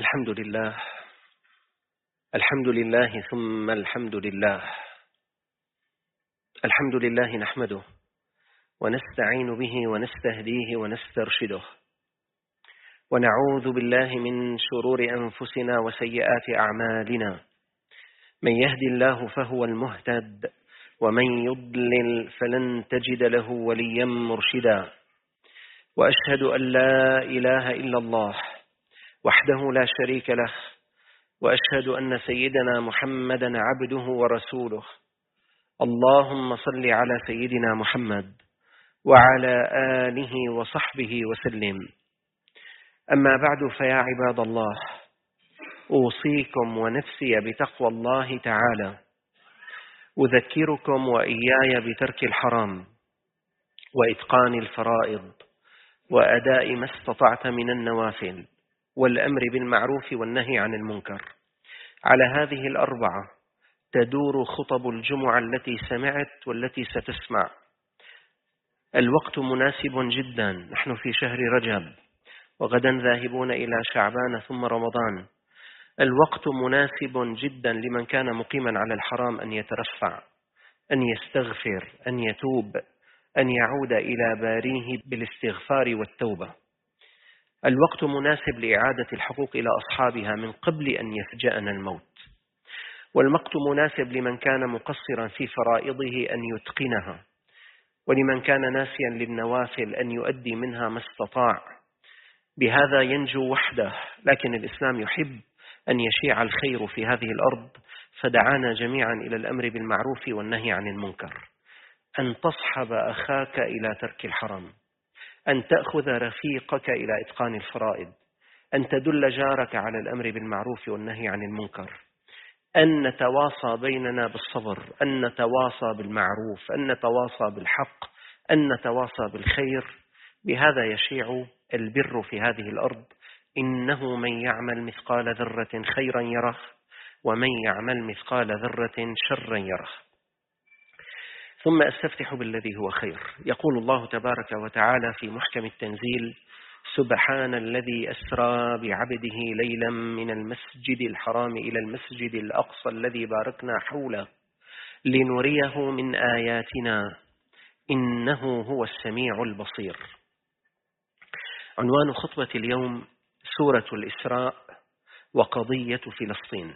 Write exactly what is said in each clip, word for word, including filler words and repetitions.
الحمد لله الحمد لله ثم الحمد لله الحمد لله نحمده ونستعين به ونستهديه ونسترشده ونعوذ بالله من شرور أنفسنا وسيئات أعمالنا. من يهدي الله فهو المهتد ومن يضلل فلن تجد له وليا مرشدا. وأشهد أن لا إله إلا الله وحده لا شريك له، وأشهد أن سيدنا محمدا عبده ورسوله. اللهم صل على سيدنا محمد وعلى آله وصحبه وسلم. أما بعد، فيا عباد الله، أوصيكم ونفسي بتقوى الله تعالى، أذكركم وإياي بترك الحرام وإتقان الفرائض وأداء ما استطعت من النوافل والأمر بالمعروف والنهي عن المنكر. على هذه الأربعة تدور خطب الجمعة التي سمعت والتي ستسمع. الوقت مناسب جدا، نحن في شهر رجب وغدا ذاهبون إلى شعبان ثم رمضان. الوقت مناسب جدا لمن كان مقيما على الحرام أن يترفع، أن يستغفر، أن يتوب، أن يعود إلى باريه بالاستغفار والتوبة. الوقت مناسب لإعادة الحقوق إلى أصحابها من قبل أن يفجأنا الموت. والوقت مناسب لمن كان مقصرا في فرائضه أن يتقنها، ولمن كان ناسيا للنوافل أن يؤدي منها ما استطاع. بهذا ينجو وحده، لكن الإسلام يحب أن يشيع الخير في هذه الأرض، فدعانا جميعا إلى الأمر بالمعروف والنهي عن المنكر. أن تصحب أخاك إلى ترك الحرام، أن تأخذ رفيقك إلى إتقان الفرائض، أن تدل جارك على الأمر بالمعروف والنهي عن المنكر، أن نتواصى بيننا بالصبر، أن نتواصى بالمعروف، أن نتواصى بالحق، أن نتواصى بالخير. بهذا يشيع البر في هذه الأرض. إنه من يعمل مثقال ذرة خيرا يره، ومن يعمل مثقال ذرة شرا يره. ثم أستفتح بالذي هو خير. يقول الله تبارك وتعالى في محكم التنزيل: سبحان الذي أسرى بعبده ليلا من المسجد الحرام إلى المسجد الأقصى الذي باركنا حوله لنريه من آياتنا إنه هو السميع البصير. عنوان خطبة اليوم: سورة الإسراء وقضية فلسطين.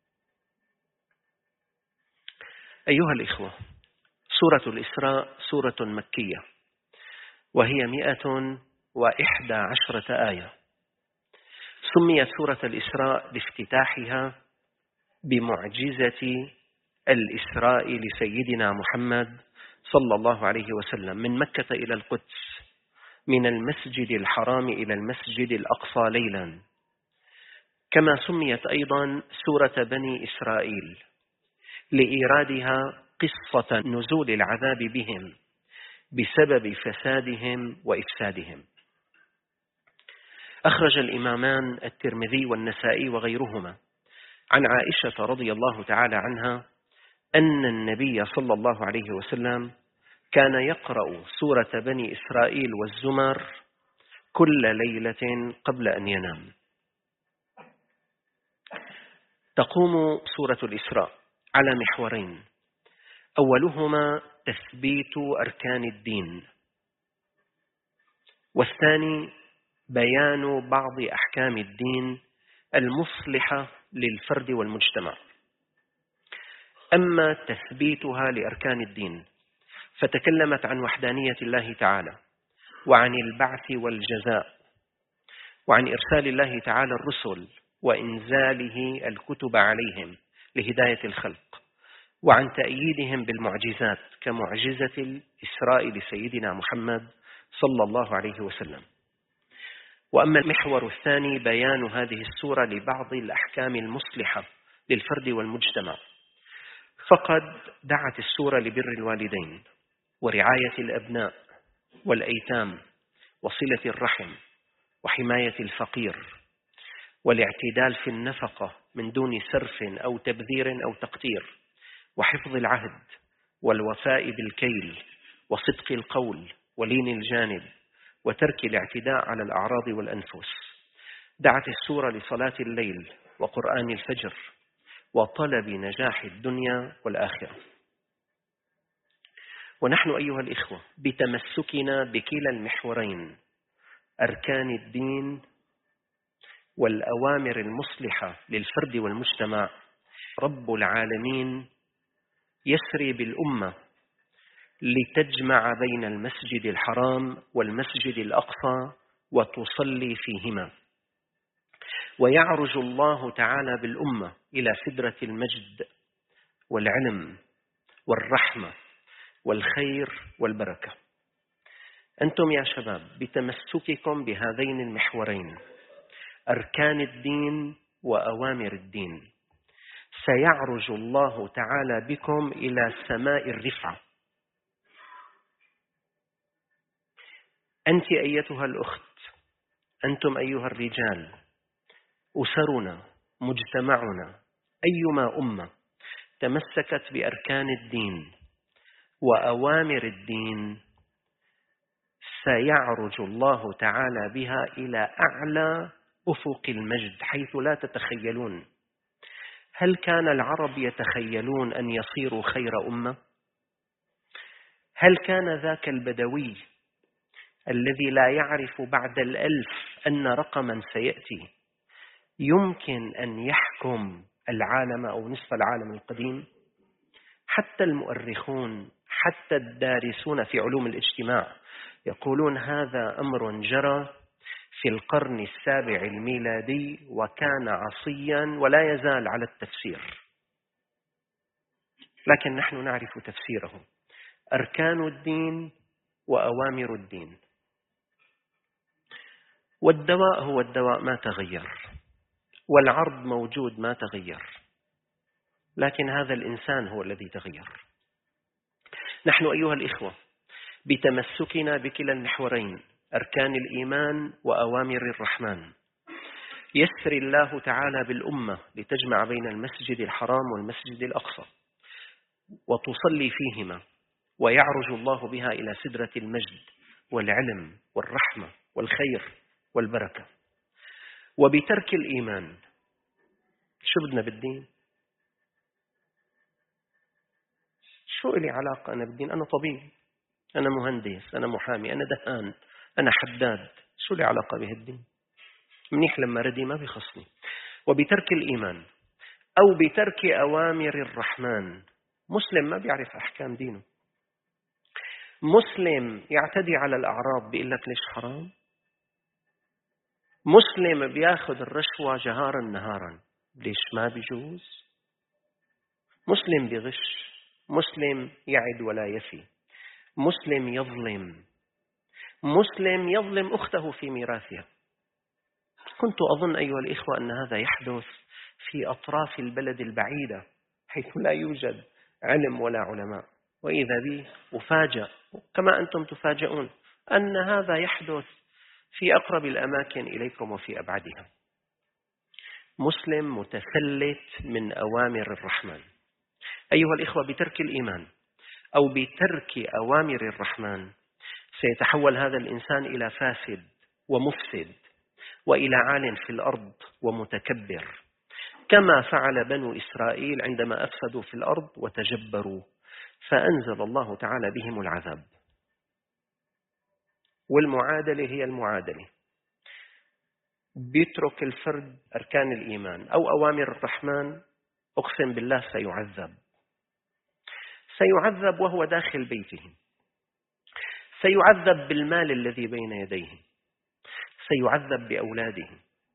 أيها الإخوة، سورة الإسراء سورة مكية، وهي مئة وإحدى عشرة آية. سميت سورة الإسراء لافتتاحها بمعجزة الإسراء لسيدنا محمد صلى الله عليه وسلم من مكة إلى القدس، من المسجد الحرام إلى المسجد الأقصى ليلا. كما سميت أيضا سورة بني إسرائيل لإيرادها قصة نزول العذاب بهم بسبب فسادهم وإفسادهم. أخرج الإمامان الترمذي والنسائي وغيرهما عن عائشة رضي الله تعالى عنها أن النبي صلى الله عليه وسلم كان يقرأ سورة بني إسرائيل والزمر كل ليلة قبل أن ينام. تقوم سورة الإسراء على محورين: أولهما تثبيت أركان الدين، والثاني بيان بعض أحكام الدين المصلحة للفرد والمجتمع. أما تثبيتها لأركان الدين فتكلمت عن وحدانية الله تعالى، وعن البعث والجزاء، وعن إرسال الله تعالى الرسل وإنزاله الكتب عليهم لهداية الخلق، وعن تأييدهم بالمعجزات كمعجزة الإسراء لسيدنا محمد صلى الله عليه وسلم. وأما المحور الثاني بيان هذه السورة لبعض الأحكام المصلحة للفرد والمجتمع. فقد دعت السورة لبر الوالدين ورعاية الأبناء والأيتام وصلة الرحم وحماية الفقير والاعتدال في النفقة من دون سرف أو تبذير أو تقتير، وحفظ العهد والوفاء بالكيل وصدق القول ولين الجانب وترك الاعتداء على الأعراض والأنفس. دعت السورة لصلاة الليل وقرآن الفجر وطلب نجاح الدنيا والآخرة. ونحن أيها الإخوة بتمسكنا بكلا المحورين، أركان الدين والأوامر المصلحة للفرد والمجتمع، رب العالمين يسري بالأمة لتجمع بين المسجد الحرام والمسجد الأقصى وتصلي فيهما، ويعرج الله تعالى بالأمة إلى سدرة المجد والعلم والرحمة والخير والبركة. أنتم يا شباب بتمسككم بهذين المحورين، أركان الدين وأوامر الدين، سيعرج الله تعالى بكم إلى سماء الرفعة. أنت أيتها الأخت، أنتم أيها الرجال، أسرنا، مجتمعنا، أيما أمة تمسكت بأركان الدين وأوامر الدين سيعرج الله تعالى بها إلى أعلى أفق المجد حيث لا تتخيلون. هل كان العرب يتخيلون أن يصيروا خير أمة؟ هل كان ذاك البدوي الذي لا يعرف بعد الألف أن رقما سيأتي يمكن أن يحكم العالم أو نصف العالم القديم؟ حتى المؤرخون، حتى الدارسون في علوم الاجتماع يقولون هذا أمر جرى في القرن السابع الميلادي وكان عصيا ولا يزال على التفسير، لكن نحن نعرف تفسيره. أركان الدين وأوامر الدين. والدواء هو الدواء ما تغير، والعرض موجود ما تغير، لكن هذا الإنسان هو الذي تغير. نحن أيها الإخوة بتمسكنا بكلا المحورين، أركان الإيمان وأوامر الرحمن، يسر الله تعالى بالأمة لتجمع بين المسجد الحرام والمسجد الأقصى وتصلي فيهما، ويعرج الله بها إلى سدرة المجد والعلم والرحمة والخير والبركة. وبترك الإيمان شو بدنا بالدين؟ شو إلي علاقة أنا بالدين؟ أنا طبيب، أنا مهندس، أنا محامي، أنا دهان، أنا حداد، شو لي علاقة به الدين؟ منيح لما ردي ما بيخصني. وبترك الإيمان أو بترك أوامر الرحمن. مسلم ما بيعرف أحكام دينه، مسلم يعتدي على الأعراض بيقول لك ليش حرام، مسلم بياخذ الرشوة جهارا نهارا ليش ما بيجوز، مسلم بيغش، مسلم يعد ولا يفي، مسلم يظلم، مسلم يظلم أخته في ميراثها. كنت أظن أيها الإخوة أن هذا يحدث في أطراف البلد البعيدة حيث لا يوجد علم ولا علماء، وإذا بي أفاجأ كما أنتم تفاجئون أن هذا يحدث في أقرب الأماكن إليكم وفي أبعدها. مسلم متفلت من أوامر الرحمن. أيها الإخوة بترك الإيمان أو بترك أوامر الرحمن سيتحول هذا الإنسان إلى فاسد ومفسد وإلى عال في الأرض ومتكبر، كما فعل بنو إسرائيل عندما أفسدوا في الأرض وتجبروا فأنزل الله تعالى بهم العذاب. والمعادلة هي المعادلة، بيترك الفرد أركان الإيمان أو أوامر الرحمن، أقسم بالله سيعذب، سيعذب وهو داخل بيته، سيعذب بالمال الذي بين يديه، سيعذب بأولاده،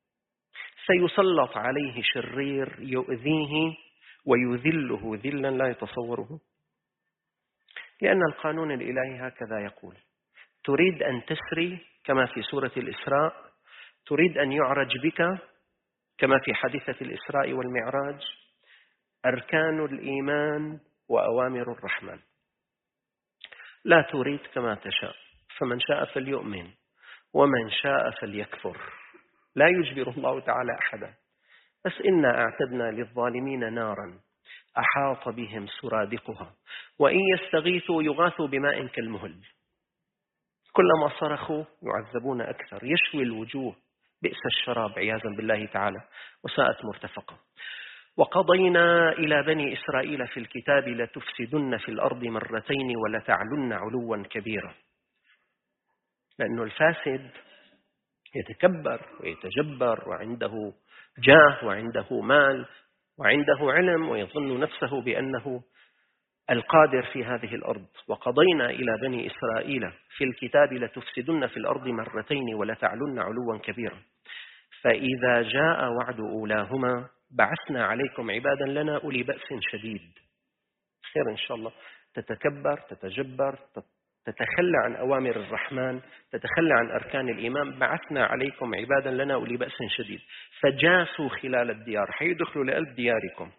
سيسلط عليه شرير يؤذيه ويذله ذلا لا يتصوره، لأن القانون الإلهي هكذا يقول: تريد أن تسري كما في سورة الإسراء، تريد أن يعرج بك كما في حادثة الإسراء والمعراج، أركان الإيمان وأوامر الرحمن. لا تريد كما تشاء، فمن شاء فليؤمن ومن شاء فليكفر، لا يجبر الله تعالى أحدا، بس إنا أعتدنا للظالمين نارا أحاط بهم سرادقها وإن يستغيثوا يغاثوا بماء كالمهل، كلما صرخوا يعذبون أكثر، يشوي الوجوه بئس الشراب عياذا بالله تعالى، وساءت مرتفقة. وقضينا إلى بني إسرائيل في الكتاب لتفسدن في الأرض مرتين ولتعلن علوا كبيرا. لأنه الفاسد يتكبر ويتجبر وعنده جاه وعنده مال وعنده علم ويظن نفسه بأنه القادر في هذه الأرض. وقضينا إلى بني إسرائيل في الكتاب لتفسدن في الأرض مرتين ولتعلن علوا كبيرا، فإذا جاء وعد أولاهما بعثنا عليكم عبادا لنا أولي بأس شديد. خير إن شاء الله. تتكبر، تتجبر، تتخلى عن أوامر الرحمن، تتخلى عن أركان الإيمان. بعثنا عليكم عبادا لنا أولي بأس شديد فجاسوا خلال الديار، حيدخلوا لقلب دياركم.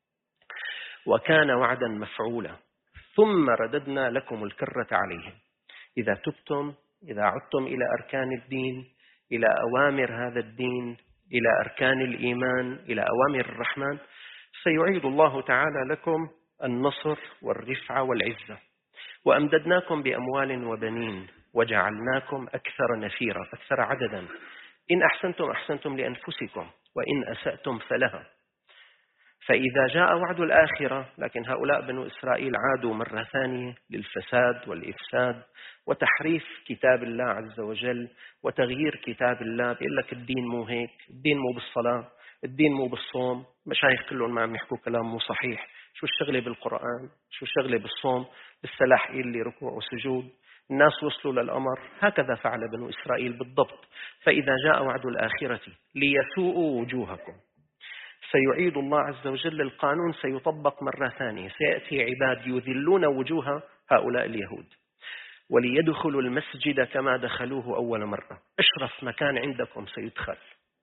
وكان وعدا مفعولا ثم رددنا لكم الكرة عليهم. إذا تبتم، إذا عدتم إلى أركان الدين، إلى أوامر هذا الدين، إلى أركان الإيمان، إلى أوامر الرحمن، سيعيد الله تعالى لكم النصر والرفعة والعزة. وأمددناكم بأموال وبنين وجعلناكم أكثر نفيرا، أكثر عددا. إن أحسنتم أحسنتم لأنفسكم وإن أسأتم فلها. فإذا جاء وعد الآخرة، لكن هؤلاء بنو إسرائيل عادوا مرة ثانية للفساد والإفساد وتحريف كتاب الله عز وجل وتغيير كتاب الله. بيقول لك الدين مو هيك، الدين مو بالصلاة، الدين مو بالصوم. مشايخ كلهم ما عم يحكوا كلام مو صحيح. شو الشغلة بالقرآن؟ شو الشغلة بالصوم؟ بالسلاح اللي ركوع وسجود. الناس وصلوا للأمر. هكذا فعل بنو إسرائيل بالضبط. فإذا جاء وعد الآخرة ليسوءوا وجوهكم، سيعيد الله عز وجل القانون، سيطبق مرة ثانية. سيأتي عباد يذلون وجوه هؤلاء اليهود وليدخلوا المسجد كما دخلوه أول مرة. أشرف مكان عندكم سيدخل.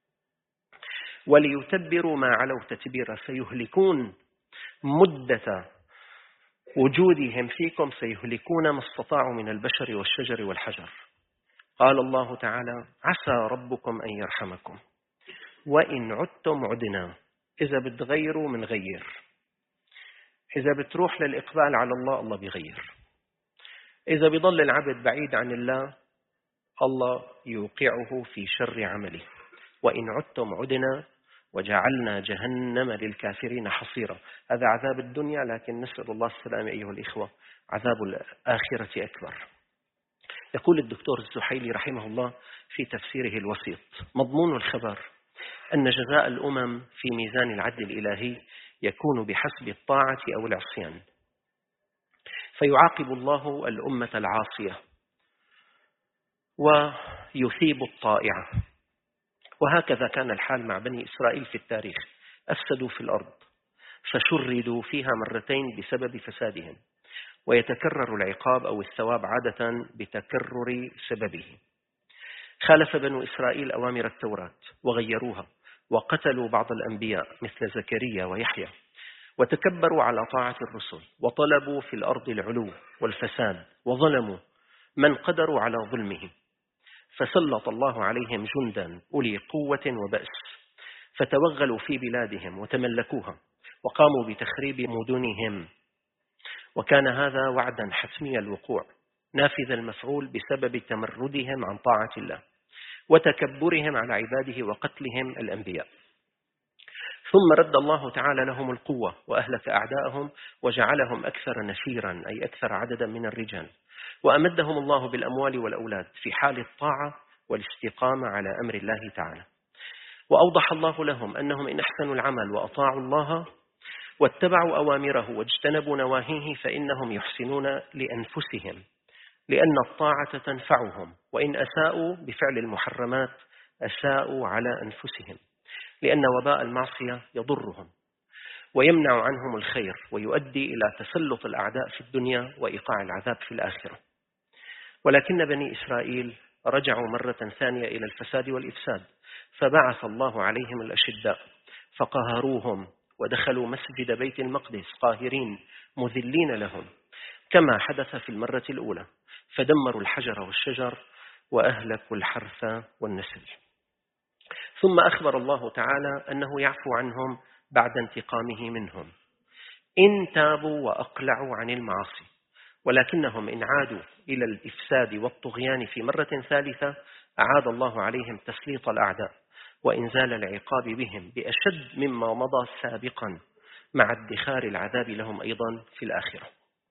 وليتبروا ما علوا تتبيرا، سيهلكون مدة وجودهم فيكم، سيهلكون ما استطاعوا من البشر والشجر والحجر. قال الله تعالى: عسى ربكم أن يرحمكم وإن عدتم عدنا. إذا بتغيروا من غير، إذا بتروح للإقبال على الله الله بيغير، إذا بيضل العبد بعيد عن الله الله يوقعه في شر عمله. وإن عدتم عدنا وجعلنا جهنم للكافرين حصيرا. هذا عذاب الدنيا، لكن نسأل الله السلامة أيها الإخوة، عذاب الآخرة أكبر. يقول الدكتور الزحيلي رحمه الله في تفسيره الوسيط: مضمون الخبر أن جزاء الأمم في ميزان العدل الإلهي يكون بحسب الطاعة أو العصيان، فيعاقب الله الأمة العاصية ويثيب الطائعة. وهكذا كان الحال مع بني إسرائيل في التاريخ. أفسدوا في الأرض فشردوا فيها مرتين بسبب فسادهم، ويتكرر العقاب أو الثواب عادة بتكرر سببه. خالف بنو إسرائيل أوامر التوراة وغيروها، وقتلوا بعض الأنبياء مثل زكريا ويحيى، وتكبروا على طاعة الرسل، وطلبوا في الأرض العلو والفساد، وظلموا من قدروا على ظلمه، فسلط الله عليهم جندا أولي قوة وبأس، فتوغلوا في بلادهم وتملكوها، وقاموا بتخريب مدنهم. وكان هذا وعدا حتمي الوقوع، نافذ المفعول بسبب تمردهم عن طاعة الله وتكبرهم على عباده وقتلهم الأنبياء. ثم رد الله تعالى لهم القوة وأهلك أعداءهم وجعلهم أكثر نفيرا، أي أكثر عددا من الرجال، وأمدهم الله بالأموال والأولاد في حال الطاعة والاستقامة على أمر الله تعالى. وأوضح الله لهم أنهم إن أحسنوا العمل وأطاعوا الله واتبعوا أوامره واجتنبوا نواهيه فإنهم يحسنون لأنفسهم، لأن الطاعة تنفعهم، وإن أساءوا بفعل المحرمات أساءوا على أنفسهم، لأن وباء المعصية يضرهم ويمنع عنهم الخير ويؤدي إلى تسلط الأعداء في الدنيا وإيقاع العذاب في الآخرة. ولكن بني إسرائيل رجعوا مرة ثانية إلى الفساد والإفساد، فبعث الله عليهم الأشداء فقهروهم، ودخلوا مسجد بيت المقدس قاهرين مذلين لهم، كما حدث في المرة الأولى، فدمروا الحجر والشجر وأهلكوا الحرث والنسل. ثم أخبر الله تعالى أنه يعفو عنهم بعد انتقامه منهم إن تابوا وأقلعوا عن المعاصي، ولكنهم إن عادوا إلى الإفساد والطغيان في مرة ثالثة أعاد الله عليهم تسليط الأعداء وإنزال العقاب بهم بأشد مما مضى سابقا، مع ادخار العذاب لهم أيضا في الآخرة.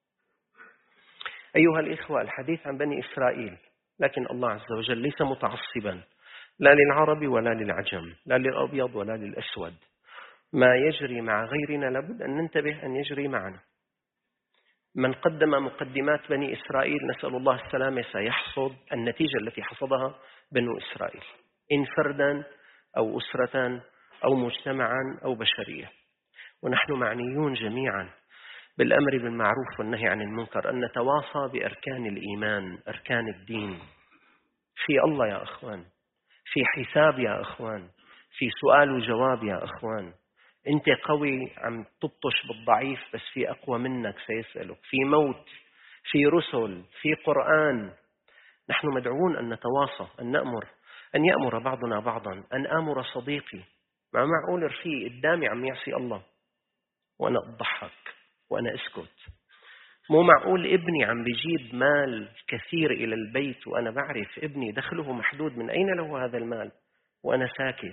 أيها الإخوة، الحديث عن بني إسرائيل، لكن الله عز وجل ليس متعصبا لا للعرب ولا للعجم، لا للأبيض ولا للأسود. ما يجري مع غيرنا لابد أن ننتبه أن يجري معنا. من قدم مقدمات بني إسرائيل نسأل الله السلامة سيحصد النتيجة التي حصدها بنو إسرائيل، إن فردا أو أسرة أو مجتمعا أو بشرية. ونحن معنيون جميعا بالأمر بالمعروف والنهي عن المنكر، أن نتواصى بأركان الإيمان، أركان الدين. في الله يا أخوان، في حساب يا أخوان، في سؤال وجواب يا أخوان. أنت قوي عم تبطش بالضعيف، بس في أقوى منك سيسألك. في موت، في رسل، في قرآن. نحن مدعوون أن نتواصى، أن نأمر، أن يأمر بعضنا بعضا، أن آمر صديقي. ما معقول رفيق قدامي عم يعصي الله وأنا أضحك وأنا أسكت؟ مو معقول ابني عم بيجيب مال كثير إلى البيت وأنا بعرف ابني دخله محدود، من أين له هذا المال وأنا ساكت؟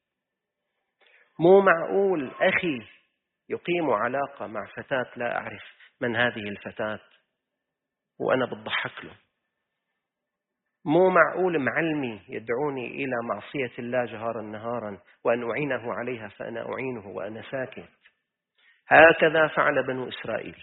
مو معقول أخي يقيم علاقة مع فتاة لا أعرف من هذه الفتاة وأنا بضحك له. مو معقول معلمي يدعوني إلى معصية الله جهارا نهارا وأن أعينه عليها فأنا أعينه وأنا ساكت. هكذا فعل بنو إسرائيل.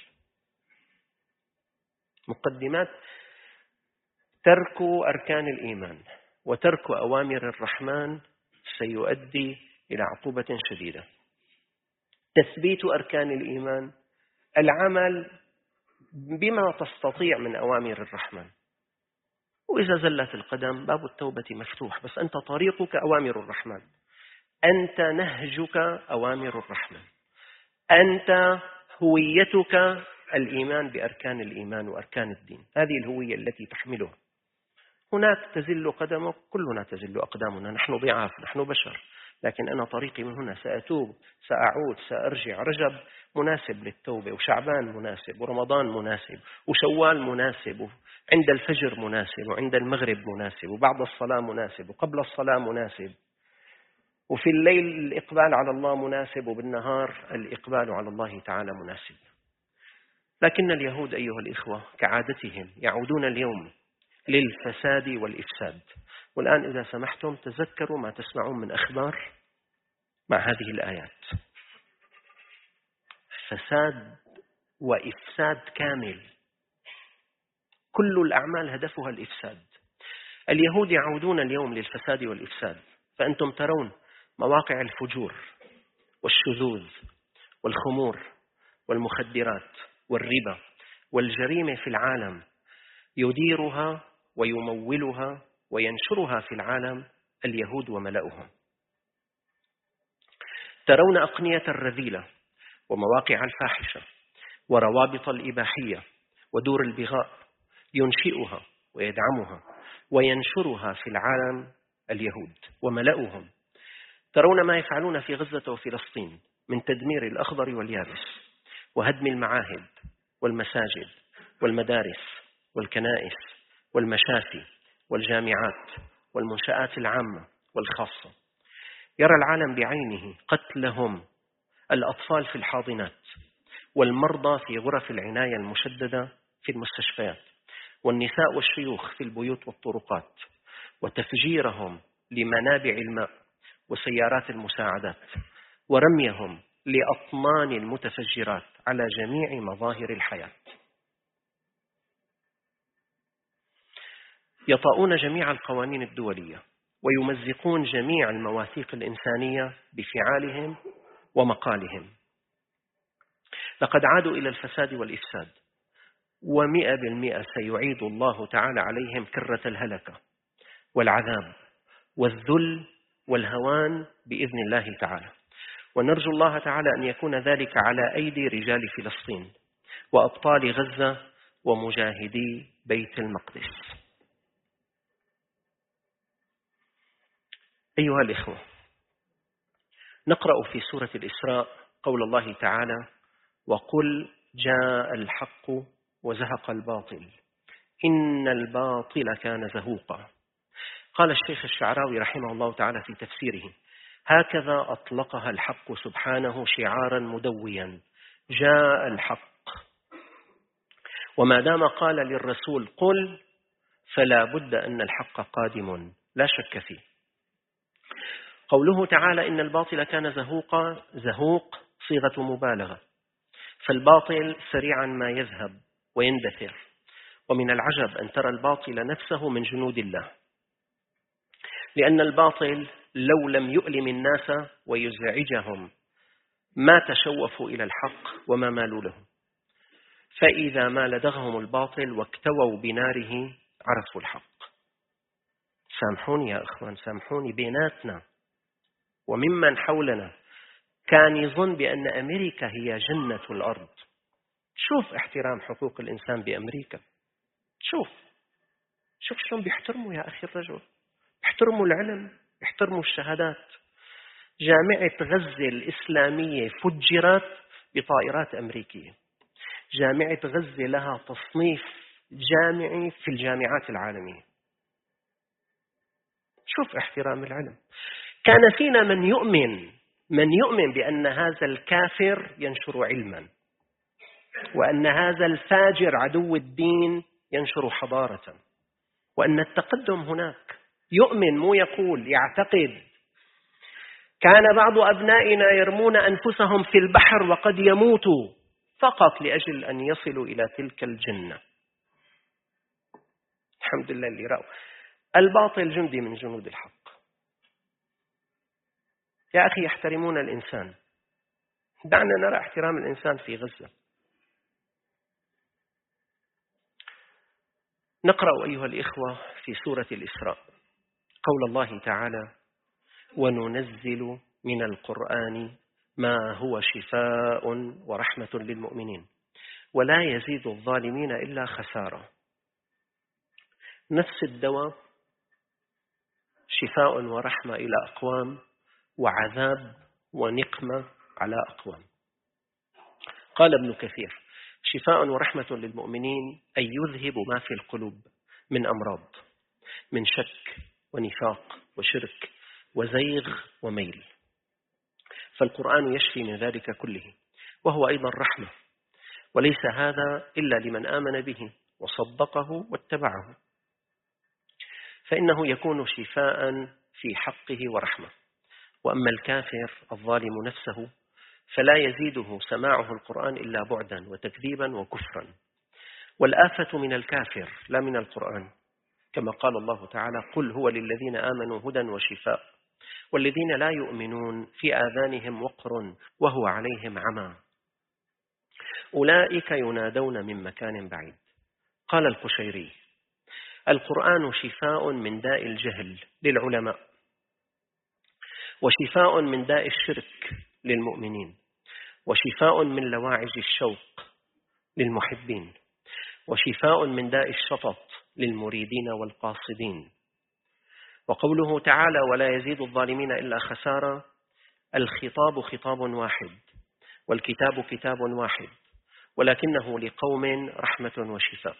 مقدمات: ترك أركان الإيمان وترك أوامر الرحمن سيؤدي إلى عقوبة شديدة. تثبيت أركان الإيمان: العمل بما تستطيع من أوامر الرحمن، وإذا زلت القدم باب التوبة مفتوح، بس أنت طريقك أوامر الرحمن، أنت نهجك أوامر الرحمن، أنت هويتك الإيمان بأركان الإيمان وأركان الدين. هذه الهوية التي تحملها. هناك تزل قدمك، كلنا تزل أقدامنا، نحن ضعاف، نحن بشر، لكن أنا طريقي من هنا، سأتوب، سأعود، سأرجع. رجب مناسب للتوبة، وشعبان مناسب، ورمضان مناسب، وشوال مناسب، عند الفجر مناسب، وعند المغرب مناسب، وبعد الصلاة مناسب، وقبل الصلاة مناسب، وفي الليل الإقبال على الله مناسب، وبالنهار الإقبال على الله تعالى مناسب. لكن اليهود أيها الإخوة كعادتهم يعودون اليوم للفساد والإفساد. والآن إذا سمحتم تذكروا ما تسمعون من أخبار مع هذه الآيات. فساد وإفساد كامل، كل الأعمال هدفها الإفساد. اليهود يعودون اليوم للفساد والإفساد، فأنتم ترون مواقع الفجور والشذوذ والخمور والمخدرات والربا والجريمة في العالم، يديرها ويمولها وينشرها في العالم اليهود وملأهم. ترون أقنية الرذيلة ومواقع الفاحشة وروابط الإباحية ودور البغاء، ينشئها ويدعمها وينشرها في العالم اليهود وملأهم. ترون ما يفعلون في غزة وفلسطين من تدمير الأخضر واليابس وهدم المعاهد والمساجد والمدارس والكنائس والمشافي والجامعات والمنشآت العامة والخاصة. يرى العالم بعينه قتلهم الأطفال في الحاضنات، والمرضى في غرف العناية المشددة في المستشفيات، والنساء والشيوخ في البيوت والطرقات، وتفجيرهم لمنابع الماء وسيارات المساعدات، ورميهم لأطنان المتفجرات على جميع مظاهر الحياة. يطأون جميع القوانين الدولية ويمزقون جميع المواثيق الإنسانية بفعالهم ومقالهم. لقد عادوا إلى الفساد والإفساد، ومئة بالمئة سيعيد الله تعالى عليهم كرة الهلكة والعذاب والذل والهوان بإذن الله تعالى. ونرجو الله تعالى أن يكون ذلك على أيدي رجال فلسطين وأبطال غزة ومجاهدي بيت المقدس. أيها الإخوة، نقرأ في سورة الإسراء قول الله تعالى: وقل جاء الحق وزهق الباطل إن الباطل كان زهوقا. قال الشيخ الشعراوي رحمه الله تعالى في تفسيره: هكذا أطلقها الحق سبحانه شعارا مدويا: جاء الحق. وما دام قال للرسول قل، فلا بد أن الحق قادم لا شك فيه. قوله تعالى إن الباطل كان زهوقا، زهوق صيغة مبالغة، فالباطل سريعا ما يذهب ويندثر، ومن العجب أن ترى الباطل نفسه من جنود الله، لأن الباطل لو لم يؤلم الناس ويزعجهم ما تشوفوا إلى الحق وما مالوا له، فإذا ما لدغهم الباطل واكتووا بناره عرفوا الحق. سامحوني يا أخوان، سامحوني، بيناتنا وممن حولنا كان يظن بأن أمريكا هي جنة الأرض. شوف احترام حقوق الإنسان بأمريكا، شوف شوف شلون بيحترموا يا أخي الرجل، بيحترموا العلم، بيحترموا الشهادات. جامعة غزة الإسلامية فجرت بطائرات أمريكية. جامعة غزة لها تصنيف جامعي في الجامعات العالمية. شوف احترام العلم. كان فينا من يؤمن من يؤمن بأن هذا الكافر ينشر علما، وأن هذا الفاجر عدو الدين ينشر حضارة، وأن التقدم هناك. يؤمن مو يقول، يعتقد. كان بعض أبنائنا يرمون أنفسهم في البحر وقد يموتوا فقط لأجل أن يصلوا إلى تلك الجنة. الحمد لله اللي رأوا. الباطل جندي من جنود الحق. يا أخي يحترمون الإنسان، دعنا نرى احترام الإنسان في غزة. نقرأ أيها الإخوة في سورة الإسراء قول الله تعالى: وننزل من القرآن ما هو شفاء ورحمة للمؤمنين ولا يزيد الظالمين إلا خسارة. نفس الدواء شفاء ورحمة إلى أقوام، وعذاب ونقمة على أقوام. قال ابن كثير: شفاء ورحمة للمؤمنين أي يذهب ما في القلوب من أمراض، من شك ونفاق وشرك وزيغ وميل، فالقرآن يشفي من ذلك كله، وهو أيضا رحمة، وليس هذا إلا لمن آمن به وصدقه واتبعه، فإنه يكون شفاء في حقه ورحمة. وأما الكافر الظالم نفسه فلا يزيده سماعه القرآن إلا بعدا وتكذيبا وكفرا. والآفة من الكافر لا من القرآن، كما قال الله تعالى: قل هو للذين آمنوا هدى وشفاء والذين لا يؤمنون في آذانهم وقر وهو عليهم عمى أولئك ينادون من مكان بعيد. قال القشيري: القرآن شفاء من داء الجهل للعلماء، وشفاء من داء الشرك للمؤمنين، وشفاء من لواعج الشوق للمحبين، وشفاء من داء الشطط للمريدين والقاصدين. وقوله تعالى: ولا يزيد الظالمين إلا خسارة، الخطاب خطاب واحد والكتاب كتاب واحد، ولكنه لقوم رحمة وشفاء،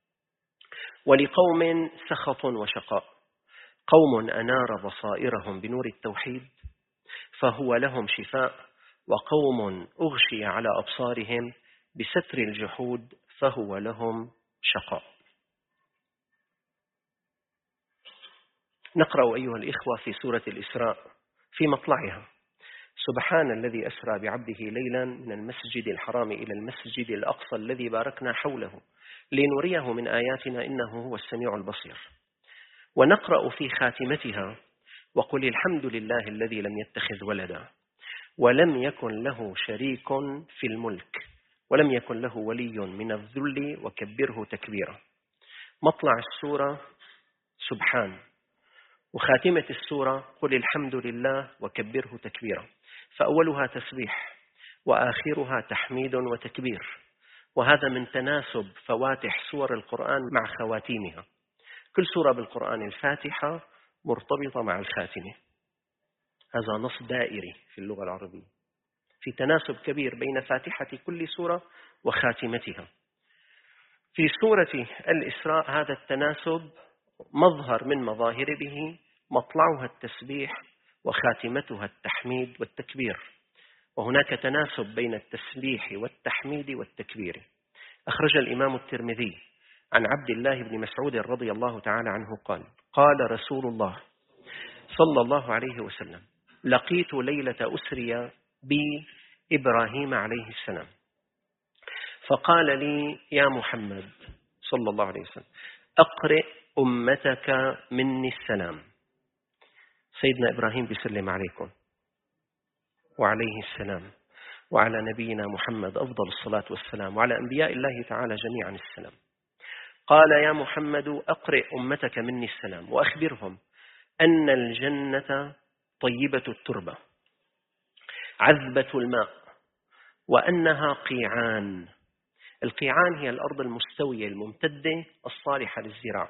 ولقوم سخط وشقاء. قوم أنار بصائرهم بنور التوحيد فهو لهم شفاء، وقوم أغشي على أبصارهم بستر الجحود فهو لهم شقاء. نقرأ أيها الإخوة في سورة الإسراء في مطلعها: سبحان الذي أسرى بعبده ليلا من المسجد الحرام إلى المسجد الأقصى الذي باركنا حوله لنريه من آياتنا إنه هو السميع البصير. ونقرأ في خاتمتها: وقل الحمد لله الذي لم يتخذ ولدا ولم يكن له شريك في الملك ولم يكن له ولي من الذل وكبره تكبيرا. مطلع السورة سبحان، وخاتمة السورة قل الحمد لله وكبره تكبيرا، فأولها تسبيح وآخرها تحميد وتكبير، وهذا من تناسب فواتح سور القرآن مع خواتيمها. كل سورة بالقرآن الفاتحة مرتبطة مع الخاتمة، هذا نص دائري في اللغة العربية، في تناسب كبير بين فاتحة كل سورة وخاتمتها. في سورة الإسراء هذا التناسب مظهر من مظاهر به، مطلعها التسبيح وخاتمتها التحميد والتكبير، وهناك تناسب بين التسبيح والتحميد والتكبير. أخرج الإمام الترمذي عن عبد الله بن مسعود رضي الله تعالى عنه قال: قال رسول الله صلى الله عليه وسلم: لقيت ليلة أسري بي إبراهيم عليه السلام، فقال لي: يا محمد صلى الله عليه وسلم، أقرئ أمتك مني السلام. سيدنا إبراهيم بيسلم عليكم وعليه السلام، وعلى نبينا محمد أفضل الصلاة والسلام، وعلى أنبياء الله تعالى جميعا السلام. قال: يا محمد أقرئ أمتك مني السلام، وأخبرهم أن الجنة طيبة التربة عذبة الماء، وأنها قيعان. القيعان هي الأرض المستوية الممتدة الصالحة للزراعة،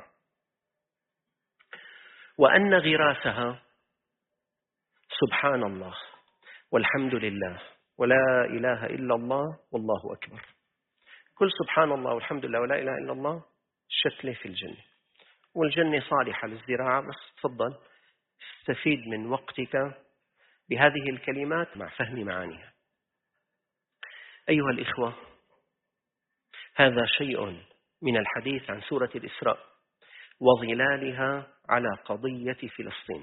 وأن غراسها سبحان الله والحمد لله ولا إله إلا الله والله أكبر. كل سبحان الله والحمد لله ولا إله إلا الله شتلة في الجنة، والجنة صالحة للزراعة، بس تفضل استفيد من وقتك بهذه الكلمات مع فهم معانيها. أيها الإخوة، هذا شيء من الحديث عن سورة الإسراء وظلالها على قضية فلسطين.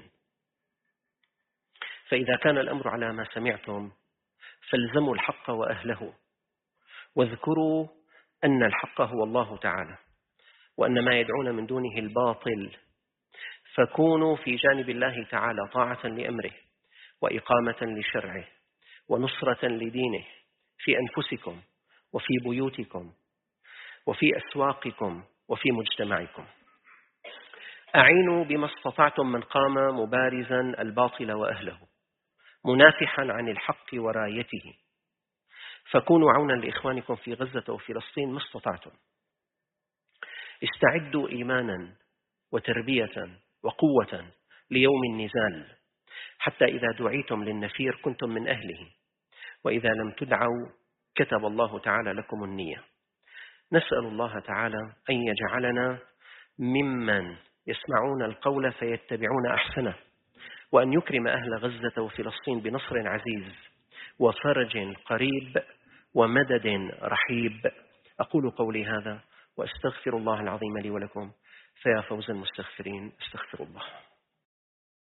فإذا كان الأمر على ما سمعتم فالزموا الحق وأهله، واذكروا أن الحق هو الله تعالى، وأن ما يدعون من دونه الباطل، فكونوا في جانب الله تعالى طاعة لأمره وإقامة لشرعه ونصرة لدينه في أنفسكم وفي بيوتكم وفي أسواقكم وفي مجتمعكم. أعينوا بما استطعتم من قام مبارزا الباطل وأهله منافحا عن الحق ورايته، فكونوا عونا لإخوانكم في غزة وفلسطين ما استطعتم. استعدوا إيمانا وتربية وقوة ليوم النزال، حتى إذا دعيتم للنفير كنتم من أهله، وإذا لم تدعوا كتب الله تعالى لكم النية. نسأل الله تعالى أن يجعلنا ممن يسمعون القول فيتبعون أحسنه، وأن يكرم أهل غزة وفلسطين بنصر عزيز وفرج قريب ومدد رحيب. أقول قولي هذا وأستغفر الله العظيم لي ولكم، فيا فوز المستغفرين، استغفر الله.